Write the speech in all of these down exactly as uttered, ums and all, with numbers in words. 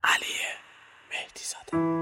علی مهدی زاده.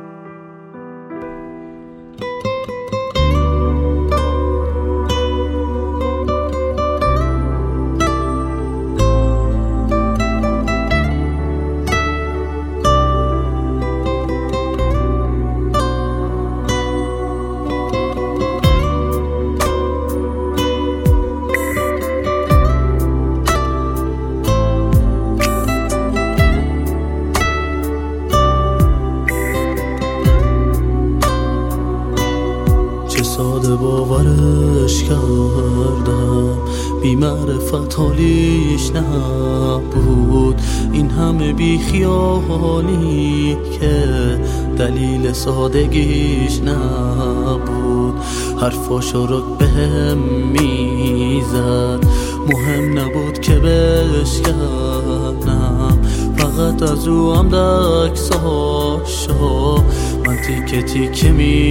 ساده باورش کردم، بی معرفت حالیش نبود. این همه بی خیالی که دلیل سادگیش نبود. حرفاشو رو بهم میزد، مهم نبود که بشکنم. فقط از او هم دکساشو من تیکه تیکه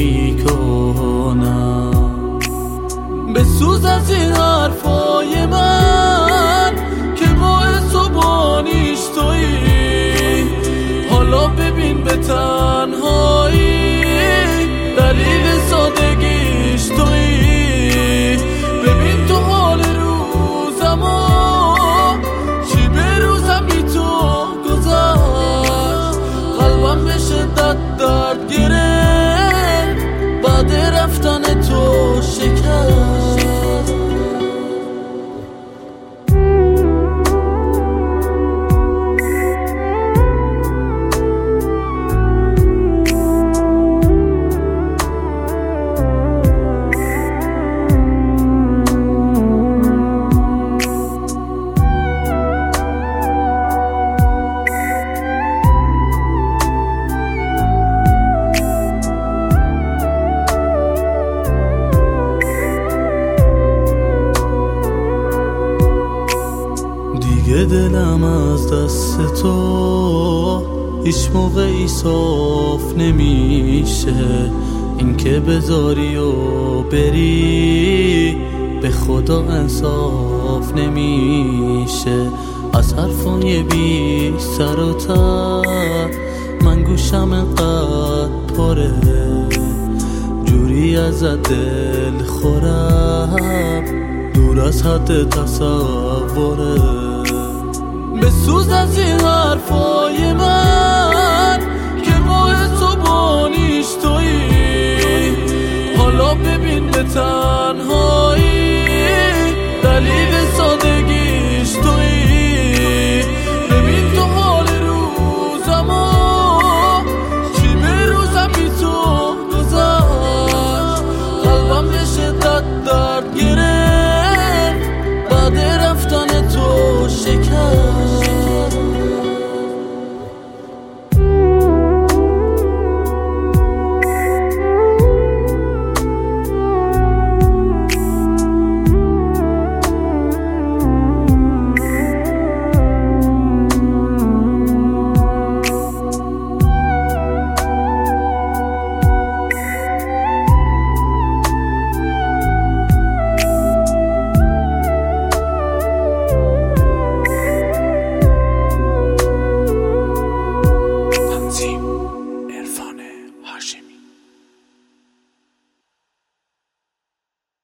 میکنم. بسوز از این حرفای من که باعث و بانیش تویی. حالا ببین به تنهایی دلیل سادگیش تویی. ببین تو حال روزمو چی به روزم بی تو گذشت. قلبم به شدت درد گرفت بعد رفتن تو شکست. دیگه دلم از دست تو هیچ موقعی صاف نمیشه. این که بذاری و بری به خدا انصاف نمیشه. از حرفای بی سر و ته من گوشم انقدر پره، جوری از دل خورم دور از حد تصوره. بسوز از این حرفای من